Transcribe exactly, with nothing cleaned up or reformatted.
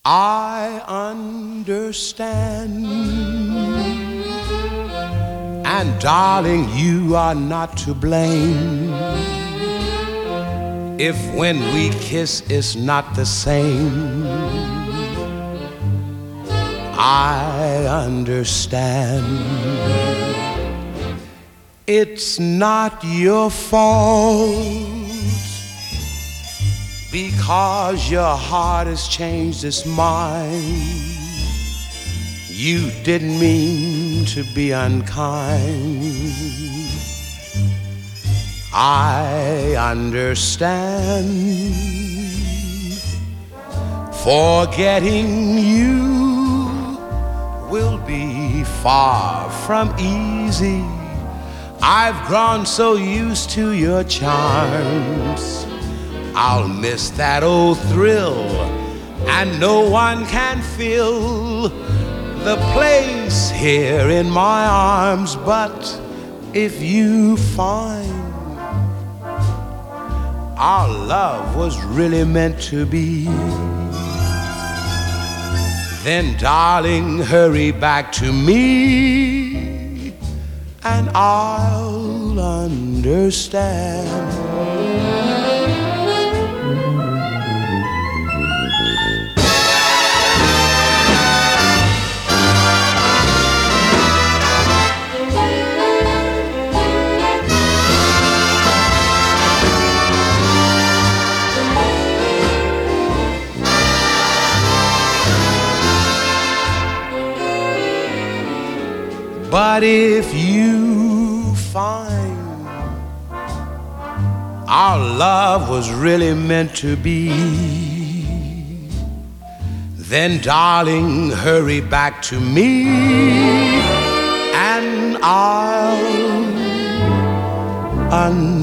I understand, and darling, you are not to blame if when we kiss it's not the same. I understand. It's not your fault because your heart has changed its mind. You didn't mean to be unkind. I understand. Forgetting you will be far from easy. I've grown so used to your charms. I'll miss that old thrill, and no one can fill the place here in my arms. But if you find our love was really meant to be, then darling, hurry back to me, and I'll understand. But if you find our love was really meant to be, then darling, hurry back to me, and I'll understand.